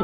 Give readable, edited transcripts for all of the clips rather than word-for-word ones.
présente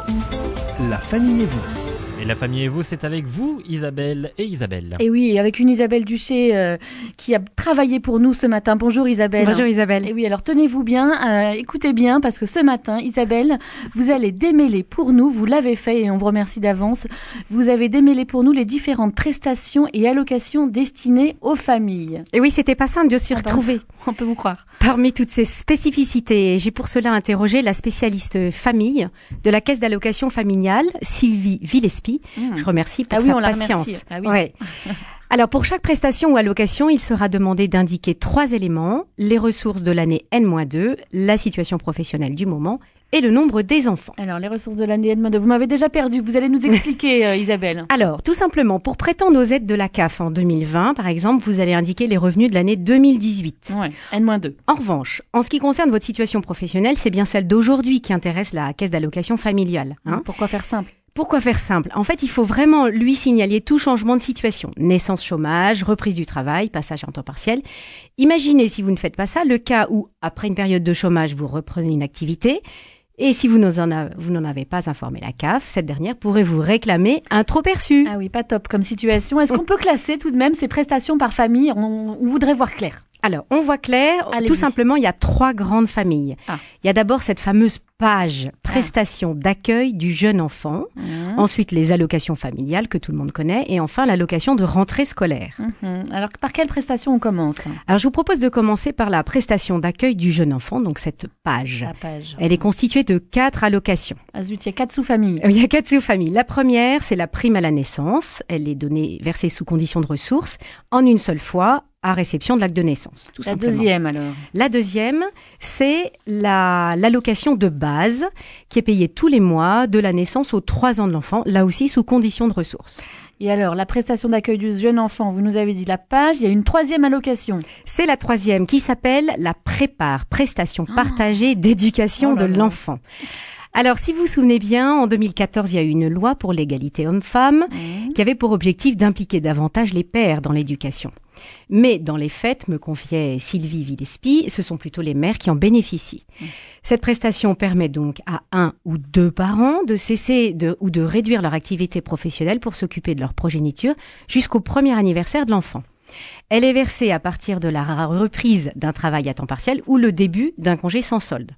La famille et vous. Et la famille et vous, c'est avec vous, Isabelle et Isabelle. Et oui, avec une Isabelle Duché qui a travaillé pour nous ce matin. Bonjour Isabelle. Bonjour Isabelle. Et oui, alors tenez-vous bien, écoutez bien, parce que ce matin, Isabelle, vous allez démêler pour nous, vous l'avez fait et on vous remercie d'avance, vous avez démêlé pour nous les différentes prestations et allocations destinées aux familles. Et oui, c'était pas simple de s'y retrouver. On peut vous croire. Parmi toutes ces spécificités, j'ai pour cela interrogé la spécialiste famille de la Caisse d'allocation familiale, Sylvie Villespie. Je remercie pour sa patience. Ah oui. Ouais. Alors, pour chaque prestation ou allocation, il sera demandé d'indiquer 3 éléments: les ressources de l'année N-2, la situation professionnelle du moment et le nombre des enfants. Alors, les ressources de l'année N-2, vous m'avez déjà perdu. Vous allez nous expliquer, Isabelle. Alors, tout simplement, pour prétendre aux aides de la CAF en 2020, par exemple, vous allez indiquer les revenus de l'année 2018. Ouais, N-2. En revanche, en ce qui concerne votre situation professionnelle, c'est bien celle d'aujourd'hui qui intéresse la Caisse d'allocation familiale. Pourquoi faire simple ? Pourquoi faire simple ? En fait, il faut vraiment lui signaler tout changement de situation. Naissance, chômage, reprise du travail, passage en temps partiel. Imaginez, si vous ne faites pas ça, le cas où, après une période de chômage, vous reprenez une activité. Et si vous n'en avez pas informé la CAF, cette dernière pourrait vous réclamer un trop-perçu. Ah oui, pas top comme situation. Est-ce qu'on peut classer tout de même ces prestations par famille ? On voudrait voir clair. Alors, on voit clair. Allez-y. Tout simplement, il y a 3 grandes familles. Il y a d'abord cette fameuse PAJE, prestation d'accueil du jeune enfant. Ensuite, les allocations familiales que tout le monde connaît. Et enfin, l'allocation de rentrée scolaire. Alors, par quelle prestation on commence ? Alors, je vous propose de commencer par la prestation d'accueil du jeune enfant, donc cette PAJE. La PAJE. Elle est constituée de 4 allocations. Ah zut, il y a 4 sous-familles. Il y a 4 sous-familles. La première, c'est la prime à la naissance. Elle est versée sous condition de ressources en une seule fois, à réception de l'acte de naissance, tout simplement. La deuxième, alors ? La deuxième, c'est l'allocation de base qui est payée tous les mois de la naissance aux 3 ans de l'enfant, là aussi sous condition de ressources. Et alors, la prestation d'accueil du jeune enfant, vous nous avez dit la PAJE, il y a une 3e allocation. C'est la 3e qui s'appelle la PREPAR, prestation partagée d'éducation de l'enfant. Alors, si vous vous souvenez bien, en 2014, il y a eu une loi pour l'égalité homme-femme qui avait pour objectif d'impliquer davantage les pères dans l'éducation. Mais dans les faits, me confiait Sylvie Villespie, ce sont plutôt les mères qui en bénéficient. Cette prestation permet donc à 1 ou 2 parents de cesser ou de réduire leur activité professionnelle pour s'occuper de leur progéniture jusqu'au premier anniversaire de l'enfant. Elle est versée à partir de la reprise d'un travail à temps partiel ou le début d'un congé sans solde.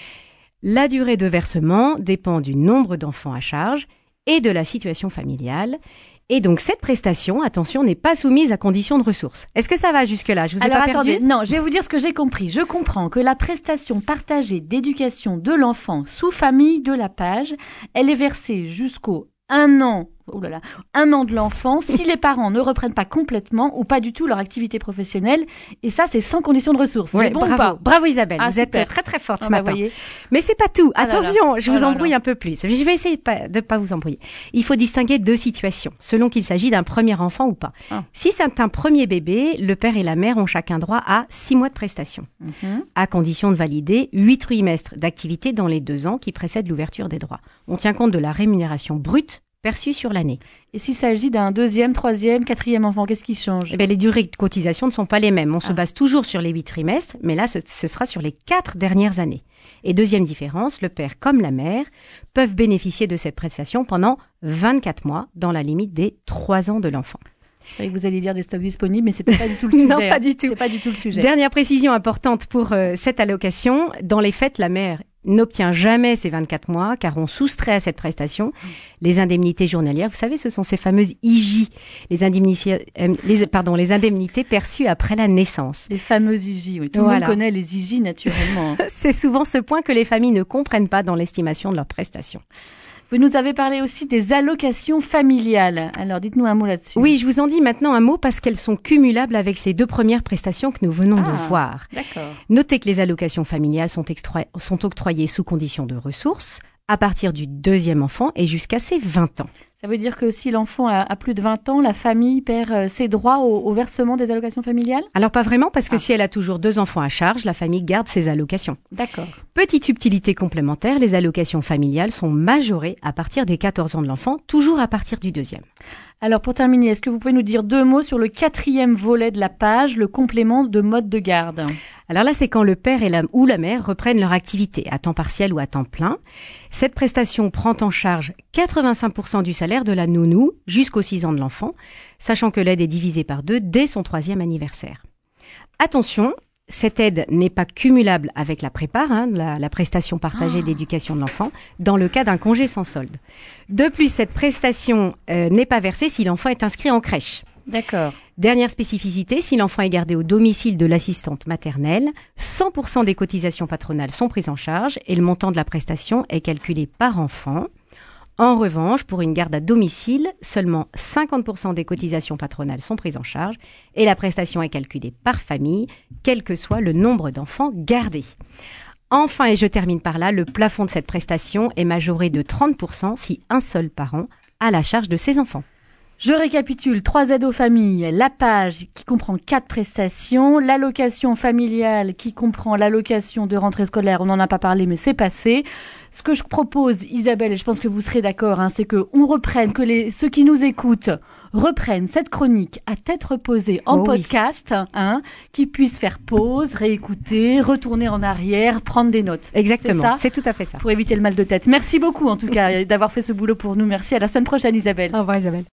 La durée de versement dépend du nombre d'enfants à charge et de la situation familiale. Et donc, cette prestation, attention, n'est pas soumise à condition de ressources. Est-ce que ça va jusque-là ? Je vous ai pas perdu ? Attendez, non, je vais vous dire ce que j'ai compris. Je comprends que la prestation partagée d'éducation de l'enfant sous famille de la PAJE, elle est versée jusqu'au 1 an de l'enfant si les parents ne reprennent pas complètement ou pas du tout leur activité professionnelle. Et ça, c'est sans condition de ressources. Ouais, c'est bon bravo, ou pas ? bravo Isabelle, vous super. êtes très très forte ce Bah, matin. voyez. Mais c'est pas tout. Ah là là. Attention, je vous Oh là embrouille là. un peu plus. Je vais essayer de pas vous embrouiller. Il faut distinguer 2 situations, selon qu'il s'agit d'un premier enfant ou pas. Si c'est un premier bébé, le père et la mère ont chacun droit à 6 mois de prestation, à condition de valider 8 trimestres d'activité dans les 2 ans qui précèdent l'ouverture des droits. On tient compte de la rémunération brute perçue sur l'année. Et s'il s'agit d'un 2e, 3e, 4e enfant, qu'est-ce qui change ? Eh bien, les durées de cotisation ne sont pas les mêmes. On se base toujours sur les 8 trimestres, mais là, ce sera sur les 4 dernières années. Et deuxième différence, le père comme la mère peuvent bénéficier de cette prestation pendant 24 mois, dans la limite des 3 ans de l'enfant. Je croyais que vous alliez dire des stocks disponibles, mais c'est pas du tout le sujet. Non, pas du tout. C'est pas du tout le sujet. Dernière précision importante pour cette allocation. Dans les faits, la mère n'obtient jamais ces 24 mois, car on soustrait à cette prestation les indemnités journalières. Vous savez, ce sont ces fameuses IJ, les indemnités perçues après la naissance. Les fameuses IJ, oui. Tout le monde connaît les IJ naturellement. C'est souvent ce point que les familles ne comprennent pas dans l'estimation de leurs prestations. Vous nous avez parlé aussi des allocations familiales. Alors, dites-nous un mot là-dessus. Oui, je vous en dis maintenant un mot parce qu'elles sont cumulables avec ces 2 premières prestations que nous venons de voir. D'accord. Notez que les allocations familiales sont octroyées sous condition de ressources à partir du 2e enfant et jusqu'à ses 20 ans. Ça veut dire que si l'enfant a plus de 20 ans, la famille perd ses droits au versement des allocations familiales? Alors pas vraiment, parce que si elle a toujours 2 enfants à charge, la famille garde ses allocations. D'accord. Petite subtilité complémentaire, les allocations familiales sont majorées à partir des 14 ans de l'enfant, toujours à partir du 2e. Alors pour terminer, est-ce que vous pouvez nous dire 2 mots sur le 4e volet de la page, le complément de mode de garde? Alors là, c'est quand le père ou la mère reprennent leur activité, à temps partiel ou à temps plein. Cette prestation prend en charge 85% du salaire de la nounou jusqu'aux 6 ans de l'enfant, sachant que l'aide est divisée par 2 dès son 3e anniversaire. Attention, cette aide n'est pas cumulable avec la prépare, la prestation partagée d'éducation de l'enfant, dans le cas d'un congé sans solde. De plus, cette prestation n'est pas versée si l'enfant est inscrit en crèche. D'accord. Dernière spécificité, si l'enfant est gardé au domicile de l'assistante maternelle, 100% des cotisations patronales sont prises en charge et le montant de la prestation est calculé par enfant. En revanche, pour une garde à domicile, seulement 50% des cotisations patronales sont prises en charge et la prestation est calculée par famille, quel que soit le nombre d'enfants gardés. Enfin, et je termine par là, le plafond de cette prestation est majoré de 30% si un seul parent a la charge de ses enfants. Je récapitule, 3 aides aux familles, la page qui comprend 4 prestations, l'allocation familiale qui comprend l'allocation de rentrée scolaire, on n'en a pas parlé mais c'est passé. Ce que je propose, Isabelle, et je pense que vous serez d'accord, c'est qu'on reprenne, ceux qui nous écoutent reprennent cette chronique à tête reposée en podcast, qu'ils puissent faire pause, réécouter, retourner en arrière, prendre des notes. Exactement, c'est tout à fait ça. Pour éviter le mal de tête. Merci beaucoup en tout cas d'avoir fait ce boulot pour nous. Merci, à la semaine prochaine Isabelle. Au revoir Isabelle.